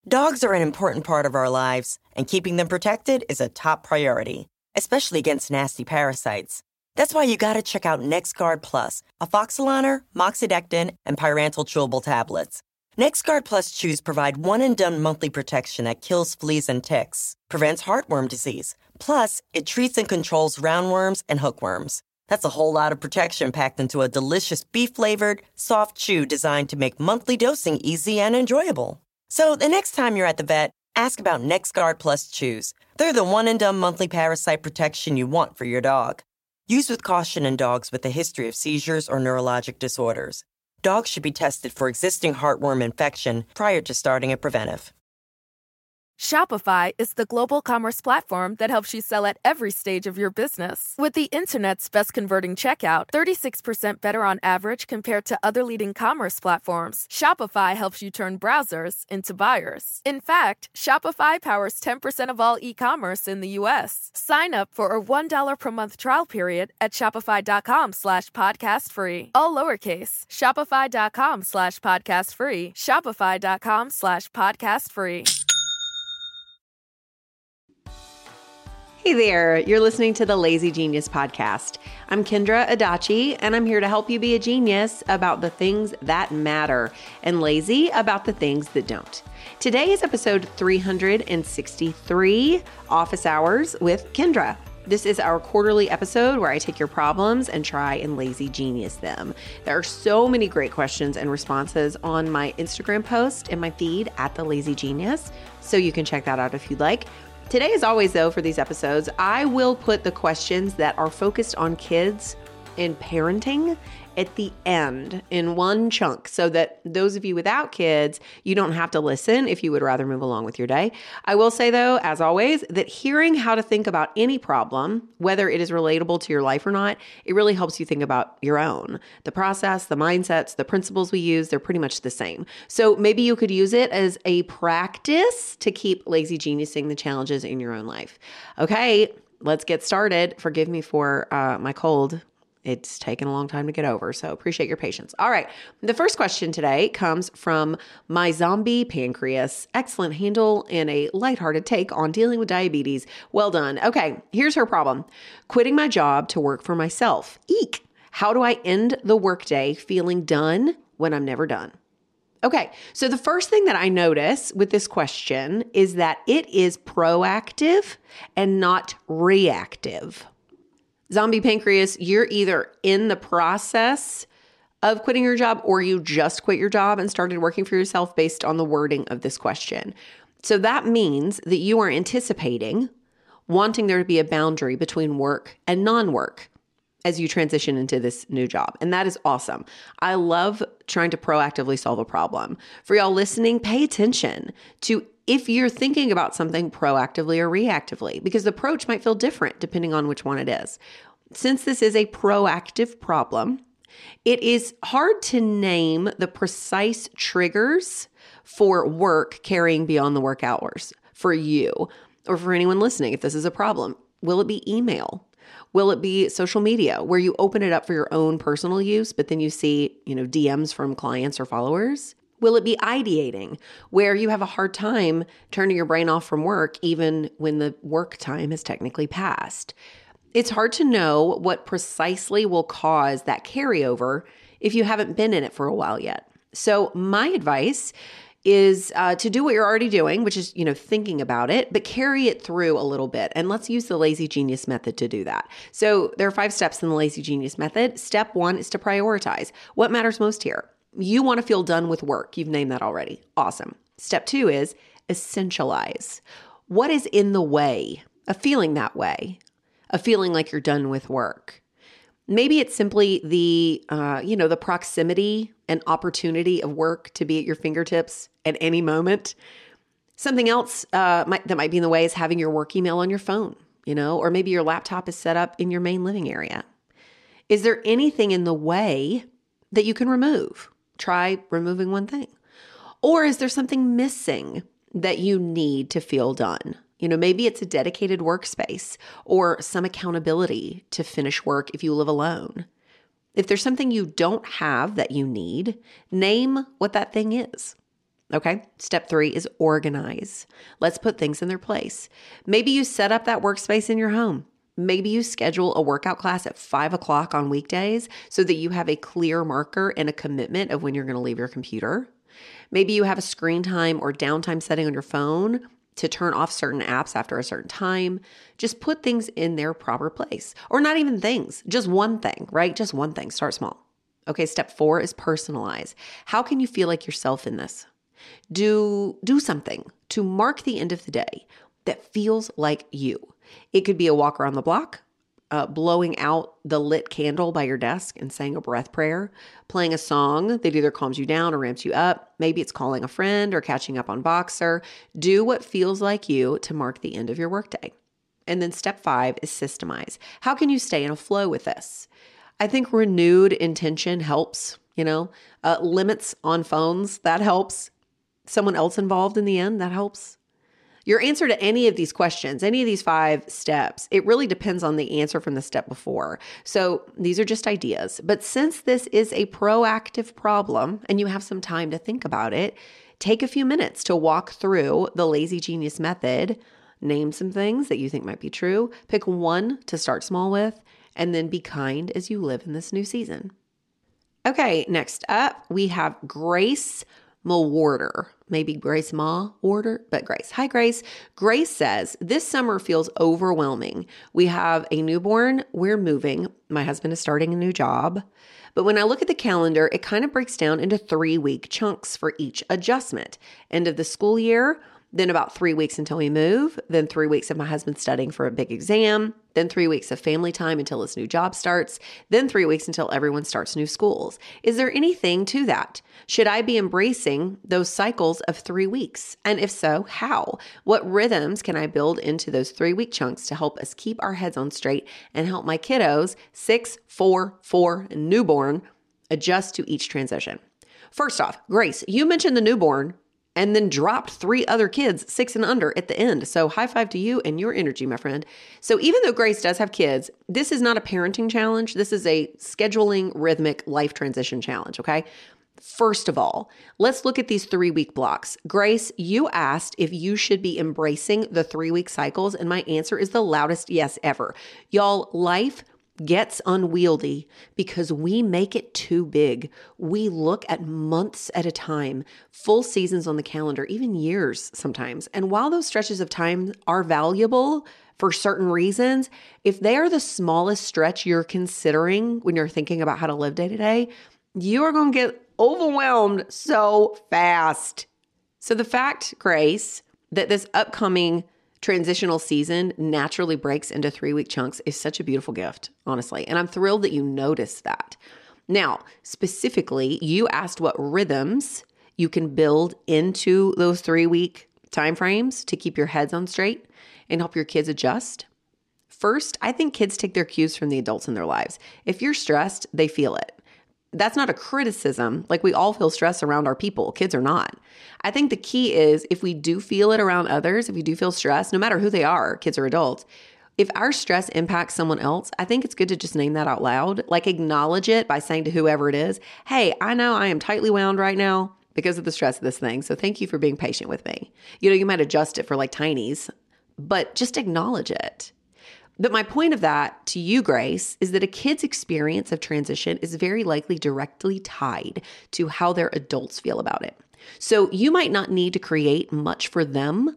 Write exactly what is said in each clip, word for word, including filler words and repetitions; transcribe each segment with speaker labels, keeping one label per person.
Speaker 1: Dogs are an important part of our lives, and keeping them protected is a top priority, especially against nasty parasites. That's why you gotta check out NexGard Plus, Afoxolaner, Moxidectin, and Pyrantel chewable tablets. NexGard Plus chews provide one-and-done monthly protection that kills fleas and ticks, prevents heartworm disease. Plus, it treats and controls roundworms and hookworms. That's a whole lot of protection packed into a delicious beef-flavored, soft chew designed to make monthly dosing easy and enjoyable. So the next time you're at the vet, ask about NexGard Plus chews. They're the one-and-done monthly parasite protection you want for your dog. Use with caution in dogs with a history of seizures or neurologic disorders. Dogs should be tested for existing heartworm infection prior to starting a preventive.
Speaker 2: Shopify is the global commerce platform that helps you sell at every stage of your business. With the internet's best converting checkout, thirty-six percent better on average compared to other leading commerce platforms, Shopify helps you turn browsers into buyers. In fact, Shopify powers ten percent of all e-commerce in the U S. Sign up for a one dollar per month trial period at shopify.com slash podcast free. All lowercase, shopify.com slash podcast free, shopify.com slash podcast free.
Speaker 3: Hey there, you're listening to the Lazy Genius podcast. I'm Kendra Adachi, and I'm here to help you be a genius about the things that matter and lazy about the things that don't. Today is episode three hundred sixty-three, Office Hours with Kendra. This is our quarterly episode where I take your problems and try and lazy genius them. There are so many great questions and responses on my Instagram post and my feed at The Lazy Genius, so you can check that out if you'd like. Today, as always, though, for these episodes, I will put the questions that are focused on kids and parenting at the end in one chunk so that those of you without kids, you don't have to listen if you would rather move along with your day. I will say, though, as always, that hearing how to think about any problem, whether it is relatable to your life or not, it really helps you think about your own. The process, the mindsets, the principles we use, they're pretty much the same. So maybe you could use it as a practice to keep lazy geniusing the challenges in your own life. Okay, let's get started. Forgive me for uh, my cold. It's taken a long time to get over, so appreciate your patience. All right, the first question today comes from My Zombie Pancreas. Excellent handle and a lighthearted take on dealing with diabetes. Well done. Okay, here's her problem. Quitting my job to work for myself. Eek! How do I end the workday feeling done when I'm never done? Okay, so the first thing that I notice with this question is that it is proactive and not reactive. Zombie Pancreas, you're either in the process of quitting your job or you just quit your job and started working for yourself based on the wording of this question. So that means that you are anticipating wanting there to be a boundary between work and non-work as you transition into this new job. And that is awesome. I love trying to proactively solve a problem. For y'all listening, pay attention to if you're thinking about something proactively or reactively, because the approach might feel different depending on which one it is. Since this is a proactive problem, it is hard to name the precise triggers for work carrying beyond the work hours for you or for anyone listening. If this is a problem, will it be email? Will it be social media where you open it up for your own personal use, but then you see, you know, D Ms from clients or followers? Will it be ideating where you have a hard time turning your brain off from work even when the work time has technically passed? It's hard to know what precisely will cause that carryover if you haven't been in it for a while yet. So my advice is uh, to do what you're already doing, which is, you know, thinking about it, but carry it through a little bit. And let's use the Lazy Genius method to do that. So there are five steps in the Lazy Genius method. Step one is to prioritize. What matters most here? You want to feel done with work. You've named that already. Awesome. Step two is essentialize. What is in the way of feeling that way, of feeling like you're done with work? Maybe it's simply the, uh, you know, the proximity and opportunity of work to be at your fingertips at any moment. Something else uh, might, that might be in the way is having your work email on your phone, you know, or maybe your laptop is set up in your main living area. Is there anything in the way that you can remove? Try removing one thing. Or is there something missing that you need to feel done? You know, maybe it's a dedicated workspace or some accountability to finish work if you live alone. If there's something you don't have that you need, name what that thing is. Okay. Step three is organize. Let's put things in their place. Maybe you set up that workspace in your home. Maybe you schedule a workout class at five o'clock on weekdays so that you have a clear marker and a commitment of when you're going to leave your computer. Maybe you have a screen time or downtime setting on your phone to turn off certain apps after a certain time. Just put things in their proper place, or not even things, just one thing, right? Just one thing. Start small. Okay. Step four is personalize. How can you feel like yourself in this? Do, do something to mark the end of the day that feels like you. It could be a walk around the block, uh, blowing out the lit candle by your desk and saying a breath prayer, playing a song that either calms you down or ramps you up. Maybe it's calling a friend or catching up on Boxer. Do what feels like you to mark the end of your workday. And then step five is systemize. How can you stay in a flow with this? I think renewed intention helps, you know, uh, limits on phones, that helps. Someone else involved in the end, that helps. Your answer to any of these questions, any of these five steps, it really depends on the answer from the step before. So these are just ideas. But since this is a proactive problem and you have some time to think about it, take a few minutes to walk through the Lazy Genius method, name some things that you think might be true, pick one to start small with, and then be kind as you live in this new season. Okay, next up, we have Grace Mawarder. Maybe Grace Mawarder, but Grace. Hi, Grace. Grace says, this summer feels overwhelming. We have a newborn. We're moving. My husband is starting a new job. But when I look at the calendar, it kind of breaks down into three-week chunks for each adjustment. End of the school year, then about three weeks until we move, then three weeks of my husband studying for a big exam, then three weeks of family time until his new job starts, then three weeks until everyone starts new schools. Is there anything to that? Should I be embracing those cycles of three weeks? And if so, how? What rhythms can I build into those three-week chunks to help us keep our heads on straight and help my kiddos, six, four, four, and newborn, adjust to each transition? First off, Grace, you mentioned the newborn and then dropped three other kids, six and under, at the end. So high five to you and your energy, my friend. So even though Grace does have kids, this is not a parenting challenge. This is a scheduling, rhythmic life transition challenge, okay? First of all, let's look at these three-week blocks. Grace, you asked if you should be embracing the three-week cycles, and my answer is the loudest yes ever. Y'all, life gets unwieldy because we make it too big. We look at months at a time, full seasons on the calendar, even years sometimes. And while those stretches of time are valuable for certain reasons, if they are the smallest stretch you're considering when you're thinking about how to live day to day, you are going to get overwhelmed so fast. So the fact, Grace, that this upcoming transitional season naturally breaks into three-week chunks is such a beautiful gift, honestly. And I'm thrilled that you noticed that. Now, specifically, you asked what rhythms you can build into those three-week timeframes to keep your heads on straight and help your kids adjust. First, I think kids take their cues from the adults in their lives. If you're stressed, they feel it. That's not a criticism. Like, we all feel stress around our people. Kids are not. I think the key is if we do feel it around others, if we do feel stress, no matter who they are, kids or adults, if our stress impacts someone else, I think it's good to just name that out loud. Like, acknowledge it by saying to whoever it is, hey, I know I am tightly wound right now because of the stress of this thing. So thank you for being patient with me. You know, you might adjust it for like tinies, but just acknowledge it. But my point of that to you, Grace, is that a kid's experience of transition is very likely directly tied to how their adults feel about it. So you might not need to create much for them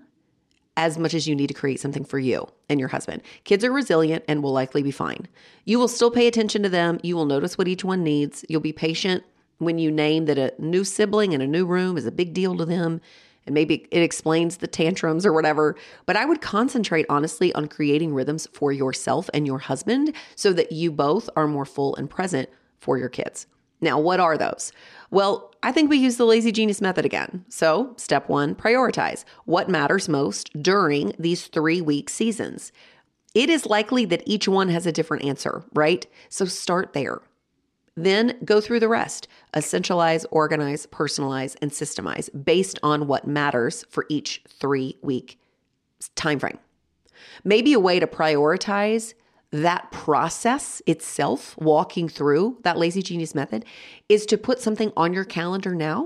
Speaker 3: as much as you need to create something for you and your husband. Kids are resilient and will likely be fine. You will still pay attention to them. You will notice what each one needs. You'll be patient when you name that a new sibling in a new room is a big deal to them. And maybe it explains the tantrums or whatever. But I would concentrate, honestly, on creating rhythms for yourself and your husband so that you both are more full and present for your kids. Now, what are those? Well, I think we use the Lazy Genius method again. So step one, prioritize what matters most during these three-week seasons. It is likely that each one has a different answer, right? So start there. Then go through the rest. Essentialize, organize, personalize, and systemize based on what matters for each three-week time frame. Maybe a way to prioritize that process itself, walking through that Lazy Genius method, is to put something on your calendar now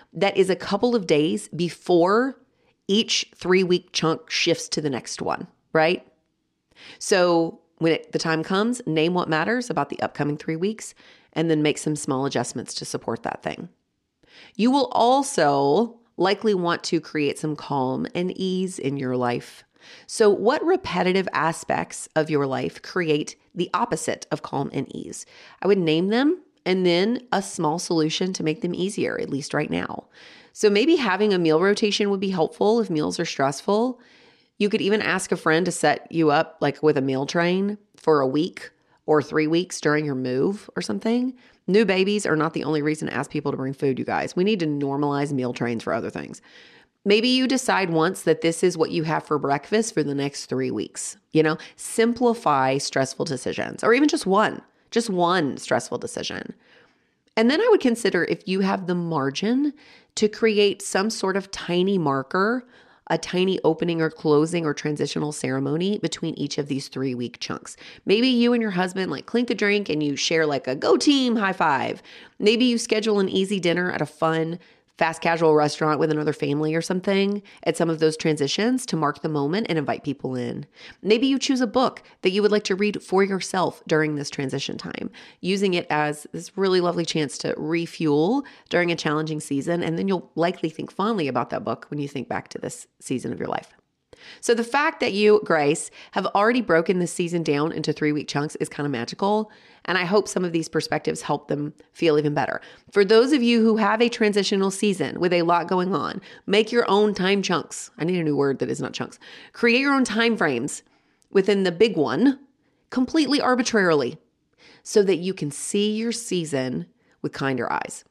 Speaker 3: that is a couple of days before each three-week chunk shifts to the next one, right? So when it, the time comes, name what matters about the upcoming three weeks and then make some small adjustments to support that thing. You will also likely want to create some calm and ease in your life. So what repetitive aspects of your life create the opposite of calm and ease? I would name them and then a small solution to make them easier, at least right now. So maybe having a meal rotation would be helpful if meals are stressful. You could even ask a friend to set you up like with a meal train for a week or three weeks during your move or something. New babies are not the only reason to ask people to bring food, you guys. We need to normalize meal trains for other things. Maybe you decide once that this is what you have for breakfast for the next three weeks. You know, simplify stressful decisions, or even just one, just one stressful decision. And then I would consider if you have the margin to create some sort of tiny marker, a tiny opening or closing or transitional ceremony between each of these three week chunks. Maybe you and your husband like clink a drink and you share like a go team high five. Maybe you schedule an easy dinner at a fun, fast casual restaurant with another family or something at some of those transitions to mark the moment and invite people in. Maybe you choose a book that you would like to read for yourself during this transition time, using it as this really lovely chance to refuel during a challenging season. And then you'll likely think fondly about that book when you think back to this season of your life. So the fact that you, Grace, have already broken this season down into three-week chunks is kind of magical, and I hope some of these perspectives help them feel even better. For those of you who have a transitional season with a lot going on, make your own time chunks. I need a new word that is not chunks. Create your own time frames within the big one, completely arbitrarily, so that you can see your season with kinder eyes.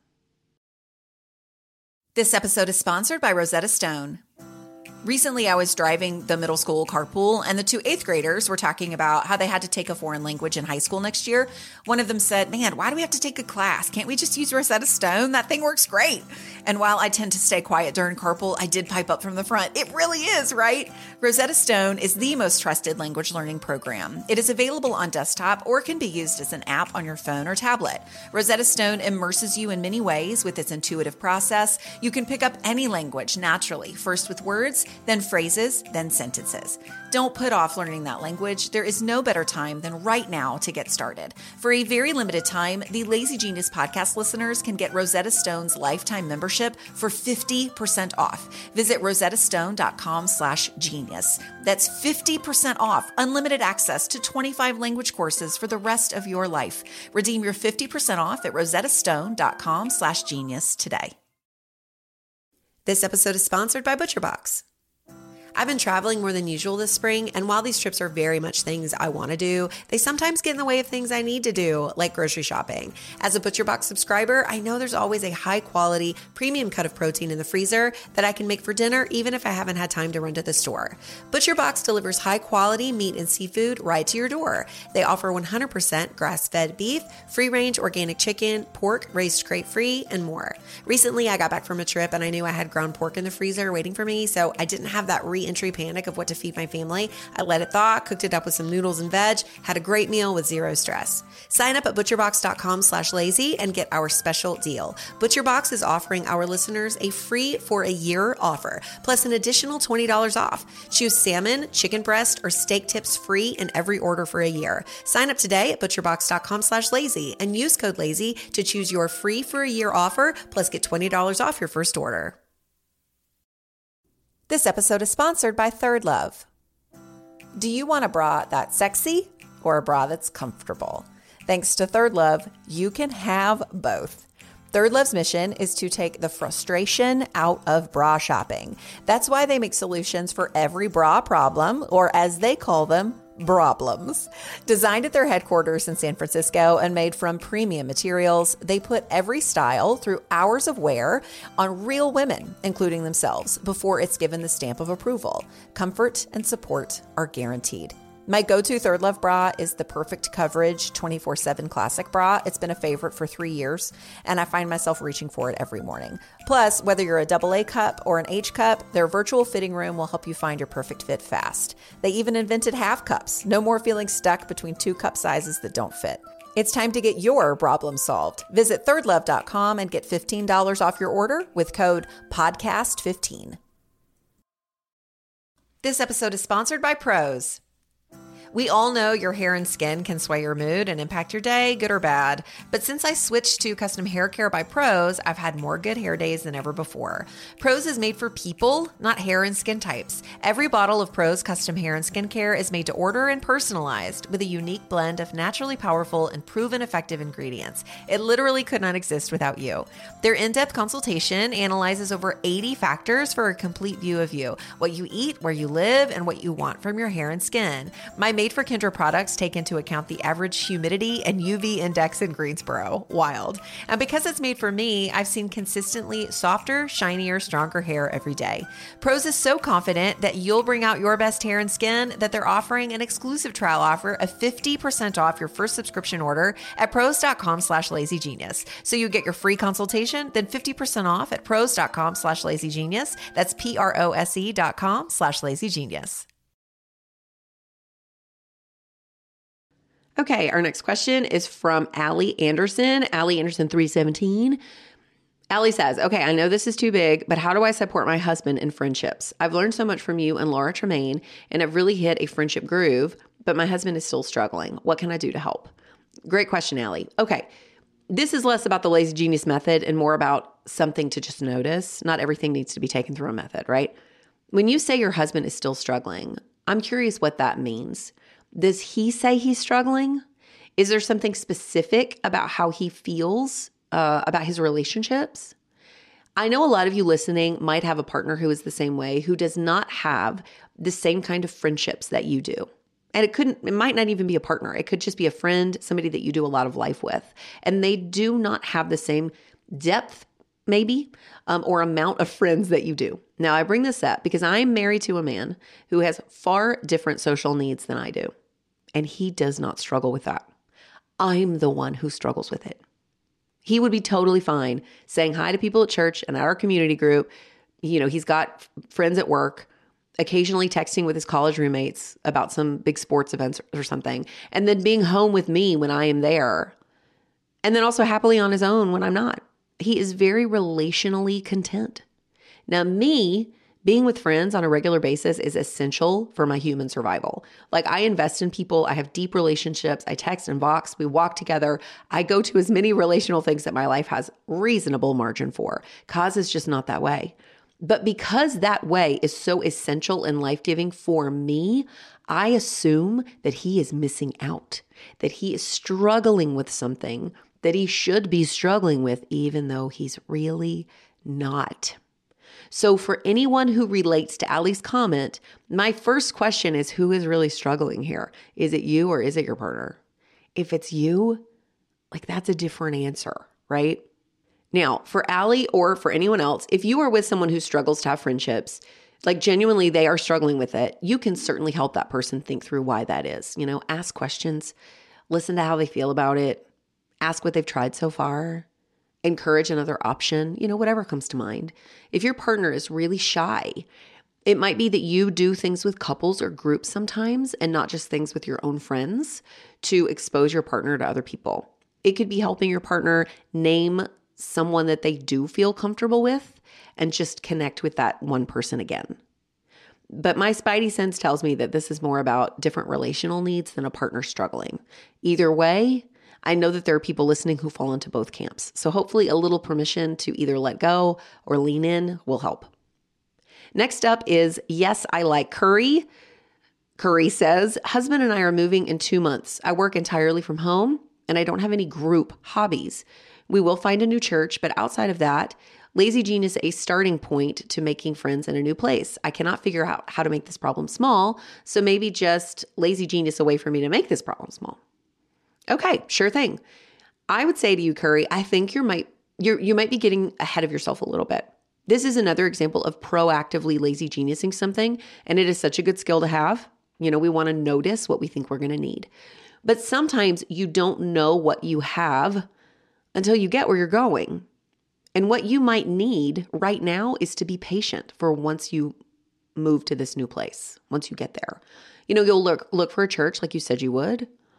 Speaker 4: This episode is sponsored by Rosetta Stone. Recently, I was driving the middle school carpool, and the two eighth graders were talking about how they had to take a foreign language in high school next year. One of them said, man, why do we have to take a class? Can't we just use Rosetta Stone? That thing works great. And while I tend to stay quiet during carpool, I did pipe up from the front. It really is, right? Rosetta Stone is the most trusted language learning program. It is available on desktop or can be used as an app on your phone or tablet. Rosetta Stone immerses you in many ways with its intuitive process. You can pick up any language naturally, first with words, then phrases, then sentences. Don't put off learning that language. There is no better time than right now to get started. For a very limited time, the Lazy Genius podcast listeners can get Rosetta Stone's lifetime membership for fifty percent off. Visit rosettastone.com slash genius. That's fifty percent off, unlimited access to twenty-five language courses for the rest of your life. Redeem your fifty percent off at rosettastone.com slash genius today. This episode is sponsored by ButcherBox. I've been traveling more than usual this spring, and while these trips are very much things I want to do, they sometimes get in the way of things I need to do, like grocery shopping. As a ButcherBox subscriber, I know there's always a high-quality, premium cut of protein in the freezer that I can make for dinner, even if I haven't had time to run to the store. ButcherBox delivers high-quality meat and seafood right to your door. They offer one hundred percent grass-fed beef, free-range organic chicken, pork raised crate-free, and more. Recently, I got back from a trip, and I knew I had ground pork in the freezer waiting for me, so I didn't have that re entry panic of what to feed my family. I let it thaw, cooked it up with some noodles and veg, had a great meal with zero stress. Sign up at butcherbox.com slash lazy and get our special deal. ButcherBox is offering our listeners a free for a year offer, plus an additional twenty dollars off. Choose salmon, chicken breast, or steak tips free in every order for a year. Sign up today at butcherbox.com slash lazy and use code lazy to choose your free for a year offer, plus get twenty dollars off your first order. This episode is sponsored by Third Love. Do you want a bra that's sexy or a bra that's comfortable? Thanks to Third Love, you can have both. Third Love's mission is to take the frustration out of bra shopping. That's why they make solutions for every bra problem, or as they call them, Broblems. Designed at their headquarters in San Francisco and made from premium materials, they put every style through hours of wear on real women, including themselves, before it's given the stamp of approval. Comfort and support are guaranteed. My go-to Third Love bra is the Perfect Coverage twenty-four seven Classic Bra. It's been a favorite for three years, and I find myself reaching for it every morning. Plus, whether you're a double A cup or an H cup, their virtual fitting room will help you find your perfect fit fast. They even invented half cups. No more feeling stuck between two cup sizes that don't fit. It's time to get your problem solved. Visit third love dot com and get fifteen dollars off your order with code podcast fifteen. This episode is sponsored by Prose. We all know your hair and skin can sway your mood and impact your day, good or bad. But since I switched to custom hair care by Prose, I've had more good hair days than ever before. Prose is made for people, not hair and skin types. Every bottle of Prose custom hair and skin care is made to order and personalized with a unique blend of naturally powerful and proven effective ingredients. It literally could not exist without you. Their in-depth consultation analyzes over eighty factors for a complete view of you, what you eat, where you live, and what you want from your hair and skin. My Made for Kendra products take into account the average humidity and U V index in Greensboro. Wild. And because it's made for me, I've seen consistently softer, shinier, stronger hair every day. Prose is so confident that you'll bring out your best hair and skin that they're offering an exclusive trial offer of fifty percent off your first subscription order at prose dot com slash lazy genius. So you get your free consultation, then fifty percent off at prose dot com slash lazy genius. That's P R O S E dot com slash lazy genius.
Speaker 3: Okay, our next question is from Allie Anderson, Allie Anderson three seventeen. Allie says, okay, I know this is too big, but how do I support my husband in friendships? I've learned so much from you and Laura Tremaine, and I've really hit a friendship groove, but my husband is still struggling. What can I do to help? Great question, Allie. Okay, this is less about the Lazy Genius method and more about something to just notice. Not everything needs to be taken through a method, right? When you say your husband is still struggling, I'm curious what that means. Does he say he's struggling? Is there something specific about how he feels uh, about his relationships? I know a lot of you listening might have a partner who is the same way, who does not have the same kind of friendships that you do. And it couldn't, it might not even be a partner. It could just be a friend, somebody that you do a lot of life with. And they do not have the same depth, maybe, um, or amount of friends that you do. Now, I bring this up because I'm married to a man who has far different social needs than I do. And he does not struggle with that. I'm the one who struggles with it. He would be totally fine saying hi to people at church and at our community group. You know, he's got friends at work, occasionally texting with his college roommates about some big sports events or something, and then being home with me when I am there, and then also happily on his own when I'm not. He is very relationally content. Now, me being with friends on a regular basis is essential for my human survival. Like, I invest in people. I have deep relationships. I text and Vox. We walk together. I go to as many relational things that my life has reasonable margin for. Kaz is just not that way. But because that way is so essential and life-giving for me, I assume that he is missing out, that he is struggling with something that he should be struggling with, even though he's really not. So for anyone who relates to Allie's comment, my first question is, who is really struggling here? Is it you or is it your partner? If it's you, like, that's a different answer, right? Now, for Allie or for anyone else, if you are with someone who struggles to have friendships, like genuinely they are struggling with it, you can certainly help that person think through why that is. You know, ask questions, listen to how they feel about it, ask what they've tried so far. Encourage another option, you know, whatever comes to mind. If your partner is really shy, it might be that you do things with couples or groups sometimes and not just things with your own friends to expose your partner to other people. It could be helping your partner name someone that they do feel comfortable with and just connect with that one person again. But my spidey sense tells me that this is more about different relational needs than a partner struggling. Either way, I know that there are people listening who fall into both camps. So hopefully a little permission to either let go or lean in will help. Next up is Yes, I Like Curry. Curry says, husband and I are moving in two months. I work entirely from home and I don't have any group hobbies. We will find a new church, but outside of that, Lazy Genius is a starting point to making friends in a new place. I cannot figure out how to make this problem small, so maybe just Lazy Genius a way for me to make this problem small. Okay, sure thing. I would say to you, Curry, I think you might you you might be getting ahead of yourself a little bit. This is another example of proactively lazy geniusing something, and it is such a good skill to have. You know, we want to notice what we think we're going to need. But sometimes you don't know what you have until you get where you're going. And what you might need right now is to be patient for once you move to this new place, once you get there. You know, you'll look look for a church like you said you would.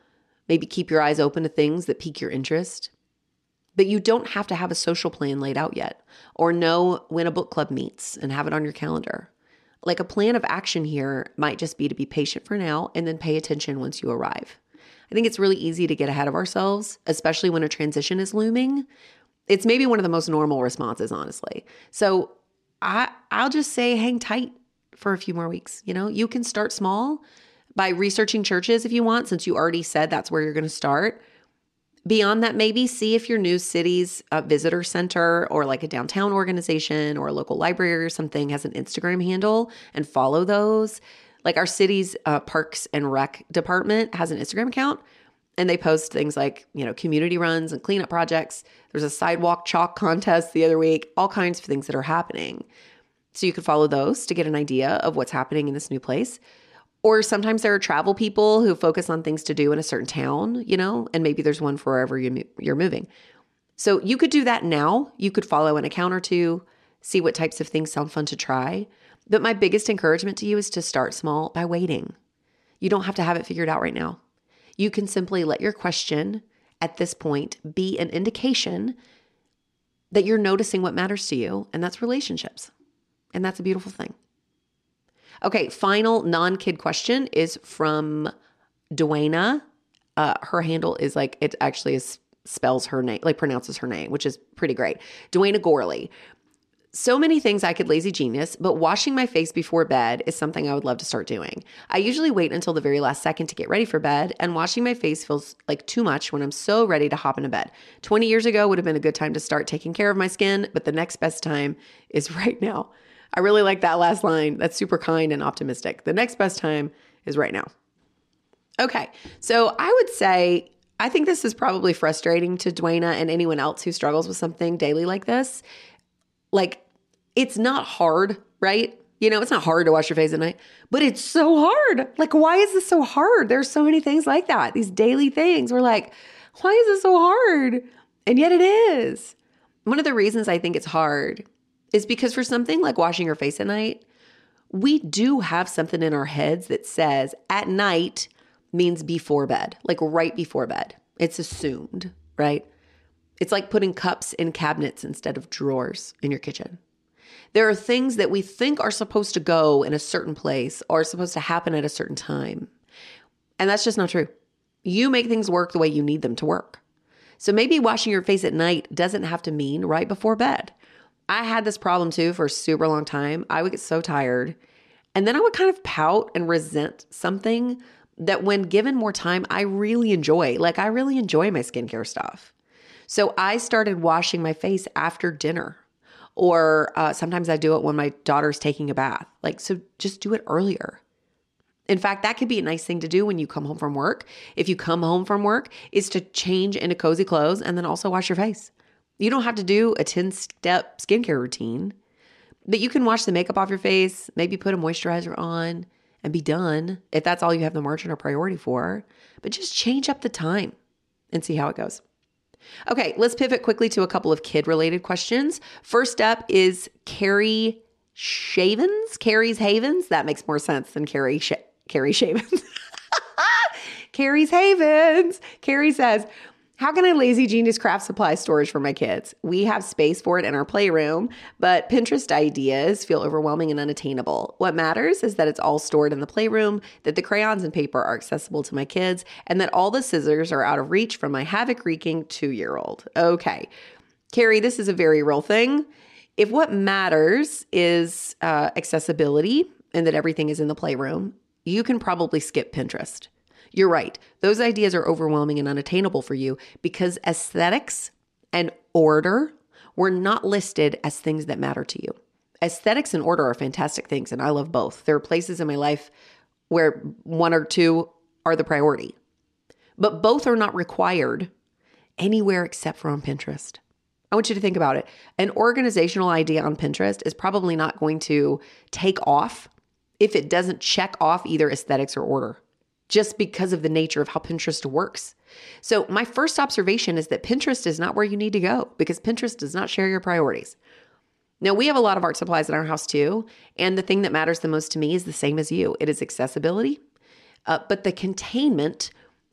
Speaker 3: Maybe keep your eyes open to things that pique your interest. But you don't have to have a social plan laid out yet or know when a book club meets and have it on your calendar. Like a plan of action here might just be to be patient for now and then pay attention once you arrive. I think it's really easy to get ahead of ourselves, especially when a transition is looming. It's maybe one of the most normal responses, honestly. So I, I'll just say hang tight for a few more weeks. You know, you can start small by researching churches if you want, since you already said that's where you're going to start. Beyond that, maybe see if your new city's uh, visitor center or like a downtown organization or a local library or something has an Instagram handle and follow those. Like our city's uh, Parks and Rec department has an Instagram account and they post things like, you know, community runs and cleanup projects. There's a sidewalk chalk contest the other week, all kinds of things that are happening. So you could follow those to get an idea of what's happening in this new place. Or sometimes there are travel people who focus on things to do in a certain town, you know, and maybe there's one for wherever you, you're moving. So you could do that now. You could follow an account or two, see what types of things sound fun to try. But my biggest encouragement to you is to start small by waiting. You don't have to have it figured out right now. You can simply let your question at this point be an indication that you're noticing what matters to you, and that's relationships. And that's a beautiful thing. Okay, final non-kid question is from Dwayna. Uh, her handle is like, it actually is, spells her name, like pronounces her name, which is pretty great. Dwayna Gorley. So many things I could lazy genius, but washing my face before bed is something I would love to start doing. I usually wait until the very last second to get ready for bed, and washing my face feels like too much when I'm so ready to hop into bed. twenty years ago would have been a good time to start taking care of my skin, but the next best time is right now. I really like that last line. That's super kind and optimistic. The next best time is right now. Okay, so I would say, I think this is probably frustrating to Dwayna and anyone else who struggles with something daily like this. Like, it's not hard, right? You know, it's not hard to wash your face at night, but it's so hard. Like, why is this so hard? There's so many things like that. These daily things. We're like, why is this so hard? And yet it is. One of the reasons I think it's hard is because for something like washing your face at night, we do have something in our heads that says at night means before bed, like right before bed. It's assumed, right? It's like putting cups in cabinets instead of drawers in your kitchen. There are things that we think are supposed to go in a certain place or are supposed to happen at a certain time. And that's just not true. You make things work the way you need them to work. So maybe washing your face at night doesn't have to mean right before bed. I had this problem too for a super long time. I would get so tired. And then I would kind of pout and resent something that when given more time, I really enjoy. Like I really enjoy my skincare stuff. So I started washing my face after dinner. Or uh, sometimes I do it when my daughter's taking a bath. Like, so just do it earlier. In fact, that could be a nice thing to do when you come home from work. If you come home from work, is to change into cozy clothes and then also wash your face. You don't have to do a ten-step skincare routine, but you can wash the makeup off your face, maybe put a moisturizer on and be done if that's all you have the margin or priority for. But just change up the time and see how it goes. Okay, let's pivot quickly to a couple of kid-related questions. First up is Carrie Shavens. Carrie's Havens. That makes more sense than Carrie Sh- Carrie Shavens. Carrie's Havens. Carrie says, how can I lazy genius craft supply storage for my kids? We have space for it in our playroom, but Pinterest ideas feel overwhelming and unattainable. What matters is that it's all stored in the playroom, that the crayons and paper are accessible to my kids, and that all the scissors are out of reach from my havoc-wreaking two-year-old. Okay. Carrie, this is a very real thing. If what matters is uh, accessibility and that everything is in the playroom, you can probably skip Pinterest. You're right. Those ideas are overwhelming and unattainable for you because aesthetics and order were not listed as things that matter to you. Aesthetics and order are fantastic things, and I love both. There are places in my life where one or two are the priority, but both are not required anywhere except for on Pinterest. I want you to think about it. An organizational idea on Pinterest is probably not going to take off if it doesn't check off either aesthetics or order, just because of the nature of how Pinterest works. So my first observation is that Pinterest is not where you need to go because Pinterest does not share your priorities. Now, we have a lot of art supplies in our house too, and the thing that matters the most to me is the same as you. It is accessibility, uh, but the containment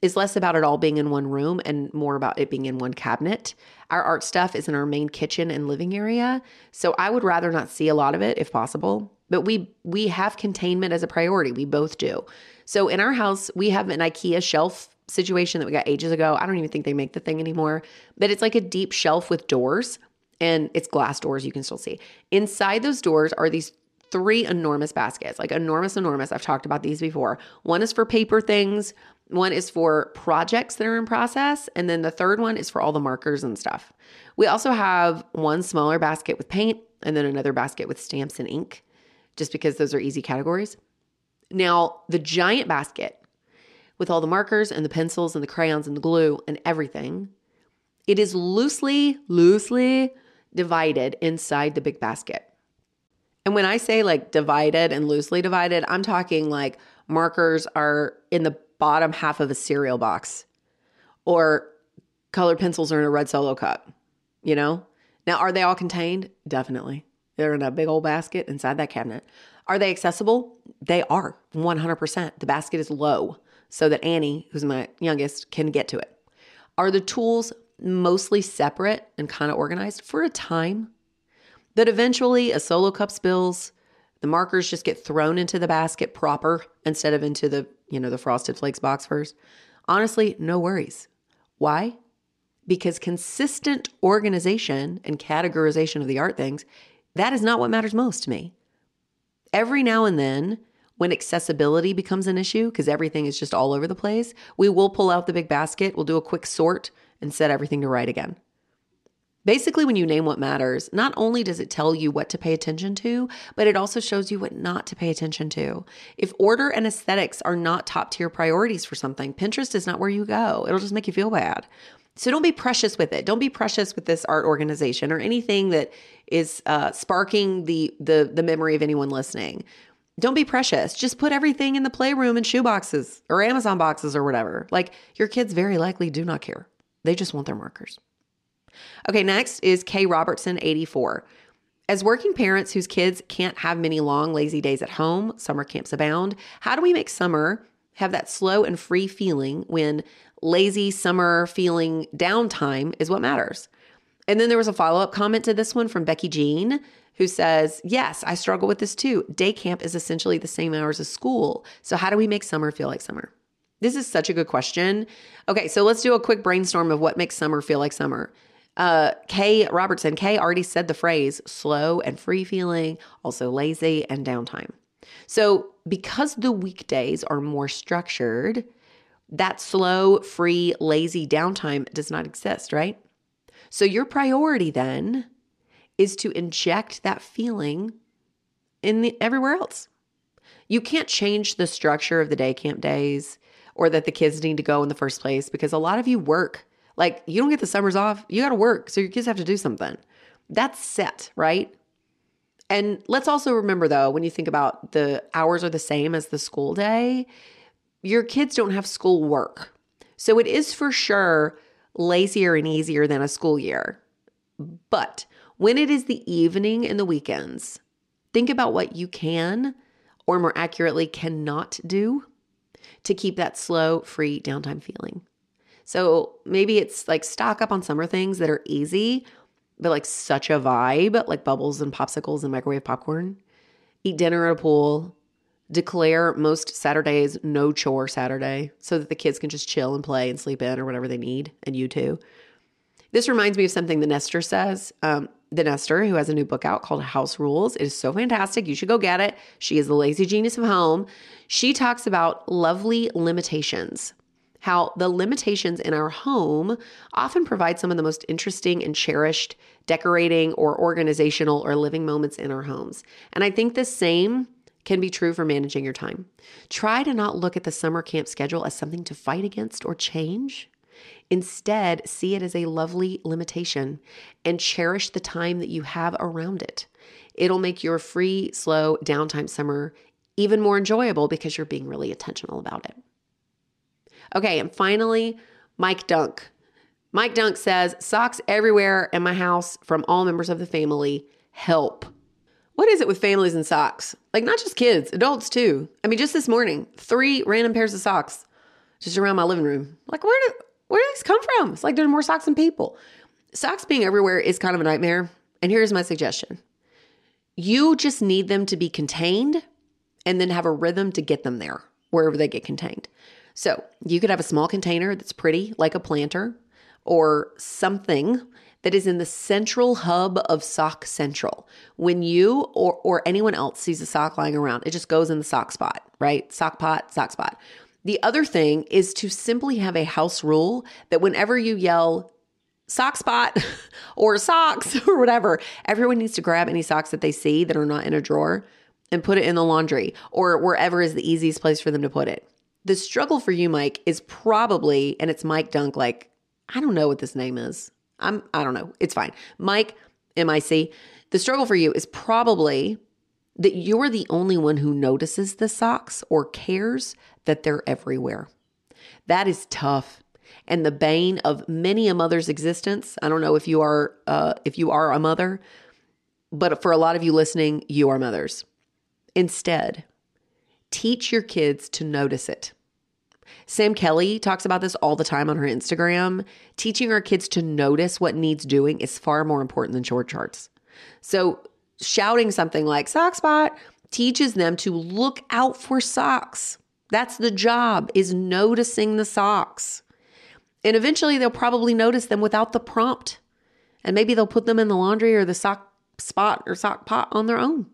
Speaker 3: is less about it all being in one room and more about it being in one cabinet. Our art stuff is in our main kitchen and living area. So I would rather not see a lot of it if possible. But we we have containment as a priority. We both do. So in our house, we have an IKEA shelf situation that we got ages ago. I don't even think they make the thing anymore. But it's like a deep shelf with doors. And it's glass doors you can still see. Inside those doors are these three enormous baskets, like enormous, enormous. I've talked about these before. One is for paper things. One is for projects that are in process. And then the third one is for all the markers and stuff. We also have one smaller basket with paint and then another basket with stamps and ink, just because those are easy categories. Now, the giant basket with all the markers and the pencils and the crayons and the glue and everything, it is loosely, loosely divided inside the big basket. And when I say like divided and loosely divided, I'm talking like markers are in the bottom half of a cereal box or colored pencils are in a red Solo cup, you know? Now, are they all contained? Definitely. They're in a big old basket inside that cabinet. Are they accessible? They are, one hundred percent. The basket is low so that Annie, who's my youngest, can get to it. Are the tools mostly separate and kind of organized? For a time. But eventually a Solo cup spills, the markers just get thrown into the basket proper instead of into the, you know, the Frosted Flakes box first. Honestly, no worries. Why? Because consistent organization and categorization of the art things, that is not what matters most to me. Every now and then, when accessibility becomes an issue, because everything is just all over the place, we will pull out the big basket, we'll do a quick sort, and set everything to right again. Basically, when you name what matters, not only does it tell you what to pay attention to, but it also shows you what not to pay attention to. If order and aesthetics are not top tier priorities for something, Pinterest is not where you go. It'll just make you feel bad. So don't be precious with it. Don't be precious with this art organization or anything that is uh, sparking the, the, the memory of anyone listening. Don't be precious. Just put everything in the playroom in shoe boxes or Amazon boxes or whatever. Like, your kids very likely do not care. They just want their markers. Okay, next is Kay Robertson, eighty-four. As working parents whose kids can't have many long, lazy days at home, summer camps abound, how do we make summer have that slow and free feeling when lazy summer feeling downtime is what matters? And then there was a follow-up comment to this one from Becky Jean, who says, yes, I struggle with this too. Day camp is essentially the same hours as school. So how do we make summer feel like summer? This is such a good question. Okay, so let's do a quick brainstorm of what makes summer feel like summer. Uh, Kay Robertson, Kay already said the phrase slow and free feeling, also lazy and downtime. So because the weekdays are more structured, that slow, free, lazy downtime does not exist, right? So your priority then is to inject that feeling in the, everywhere else. You can't change the structure of the day camp days or that the kids need to go in the first place because a lot of you work. Like, you don't get the summers off. You got to work. So your kids have to do something. That's set, right? And let's also remember, though, when you think about the hours are the same as the school day, your kids don't have school work. So it is for sure lazier and easier than a school year. But when it is the evening and the weekends, think about what you can, or more accurately, cannot do to keep that slow, free downtime feeling. So maybe it's like stock up on summer things that are easy, but like such a vibe, like bubbles and popsicles and microwave popcorn. Eat dinner at a pool. Declare most Saturdays no chore Saturday so that the kids can just chill and play and sleep in or whatever they need, and you too. This reminds me of something the Nester says. Um, the Nester, who has a new book out called House Rules. It is so fantastic. You should go get it. She is the lazy genius of home. She talks about lovely limitations. How the limitations in our home often provide some of the most interesting and cherished decorating or organizational or living moments in our homes. And I think the same can be true for managing your time. Try to not look at the summer camp schedule as something to fight against or change. Instead, see it as a lovely limitation and cherish the time that you have around it. It'll make your free, slow, downtime summer even more enjoyable because you're being really intentional about it. Okay, and finally, Mike Dunk. Mike Dunk says, socks everywhere in my house from all members of the family. Help. What is it with families and socks? Like, not just kids, adults too. I mean, just this morning, three random pairs of socks just around my living room. Like, where do, where do these come from? It's like there's more socks than people. Socks being everywhere is kind of a nightmare. And here's my suggestion. You just need them to be contained and then have a rhythm to get them there, wherever they get contained. So you could have a small container that's pretty, like a planter, or something that is in the central hub of Sock Central. When you or, or anyone else sees a sock lying around, it just goes in the sock spot, right? Sock pot, sock spot. The other thing is to simply have a house rule that whenever you yell, sock spot or socks or whatever, everyone needs to grab any socks that they see that are not in a drawer and put it in the laundry or wherever is the easiest place for them to put it. The struggle for you, Mike, is probably, and it's Mike Dunk, like, I don't know what this name is. I'm, I don't know. It's fine. Mike, M I C. The struggle for you is probably that you're the only one who notices the socks or cares that they're everywhere. That is tough. And the bane of many a mother's existence. I don't know if you are uh, if you are a mother, but for a lot of you listening, you are mothers. Instead, teach your kids to notice it. Sam Kelly talks about this all the time on her Instagram. Teaching our kids to notice what needs doing is far more important than chore charts. So shouting something like sock spot teaches them to look out for socks. That's the job, is noticing the socks. And eventually they'll probably notice them without the prompt. And maybe they'll put them in the laundry or the sock spot or sock pot on their own.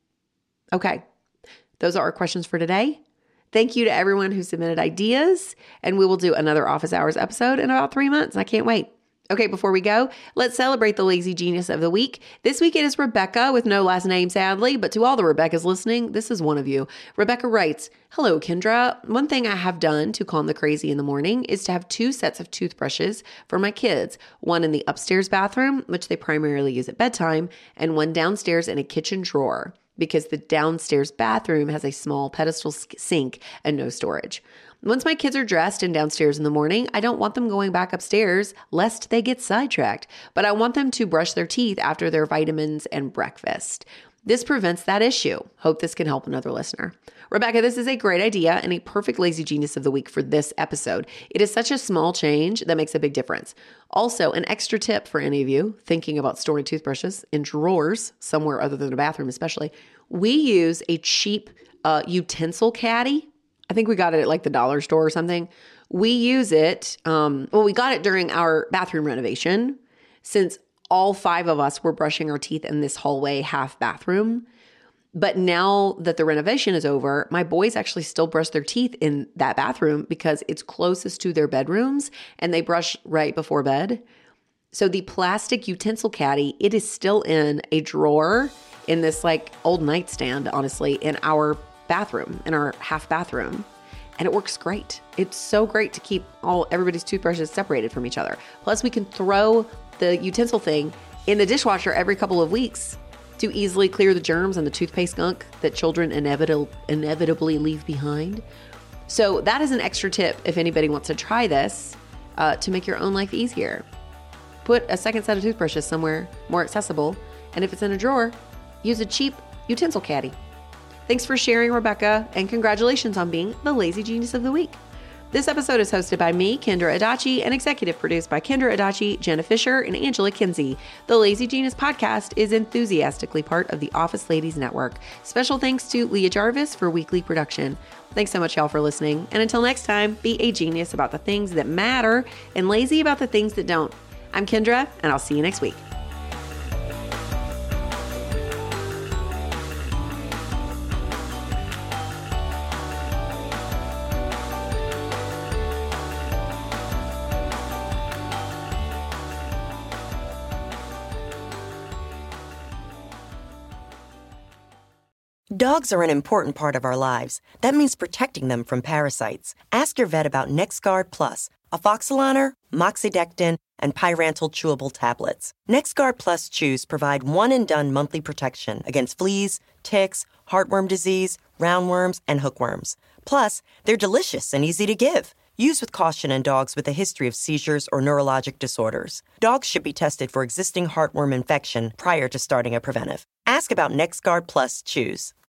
Speaker 3: Okay, those are our questions for today. Thank you to everyone who submitted ideas. And we will do another Office Hours episode in about three months. I can't wait. Okay, before we go, let's celebrate the Lazy Genius of the week. This week it is Rebecca with no last name, sadly, but to all the Rebeccas listening, this is one of you. Rebecca writes, "Hello, Kendra. One thing I have done to calm the crazy in the morning is to have two sets of toothbrushes for my kids, one in the upstairs bathroom, which they primarily use at bedtime, and one downstairs in a kitchen drawer, because the downstairs bathroom has a small pedestal sink and no storage. Once my kids are dressed and downstairs in the morning, I don't want them going back upstairs lest they get sidetracked, but I want them to brush their teeth after their vitamins and breakfast. This prevents that issue. Hope this can help another listener." Rebecca, this is a great idea and a perfect Lazy Genius of the week for this episode. It is such a small change that makes a big difference. Also, an extra tip for any of you thinking about storing toothbrushes in drawers, somewhere other than the bathroom especially. We use a cheap uh, utensil caddy. I think we got it at like the dollar store or something. We use it, um, well, we got it during our bathroom renovation, since all five of us were brushing our teeth in this hallway half bathroom. But now that the renovation is over, my boys actually still brush their teeth in that bathroom because it's closest to their bedrooms and they brush right before bed. So the plastic utensil caddy, it is still in a drawer in this like old nightstand, honestly, in our bathroom, in our half bathroom. And it works great. It's so great to keep all everybody's toothbrushes separated from each other. Plus we can throw the utensil thing in the dishwasher every couple of weeks to easily clear the germs and the toothpaste gunk that children inevitably, inevitably leave behind. So that is an extra tip if anybody wants to try this uh, to make your own life easier. Put a second set of toothbrushes somewhere more accessible. And if it's in a drawer, use a cheap utensil caddy. Thanks for sharing, Rebecca, and congratulations on being the Lazy Genius of the Week. This episode is hosted by me, Kendra Adachi, and executive produced by Kendra Adachi, Jenna Fisher, and Angela Kinsey. The Lazy Genius podcast is enthusiastically part of the Office Ladies Network. Special thanks to Leah Jarvis for weekly production. Thanks so much, y'all, for listening. And until next time, be a genius about the things that matter and lazy about the things that don't. I'm Kendra, and I'll see you next week.
Speaker 1: Dogs are an important part of our lives. That means protecting them from parasites. Ask your vet about NexGard Plus, Afoxolaner, Moxidectin, and Pyrantel chewable tablets. NexGard Plus chews provide one-and-done monthly protection against fleas, ticks, heartworm disease, roundworms, and hookworms. Plus, they're delicious and easy to give. Use with caution in dogs with a history of seizures or neurologic disorders. Dogs should be tested for existing heartworm infection prior to starting a preventive. Ask about NexGard Plus chews.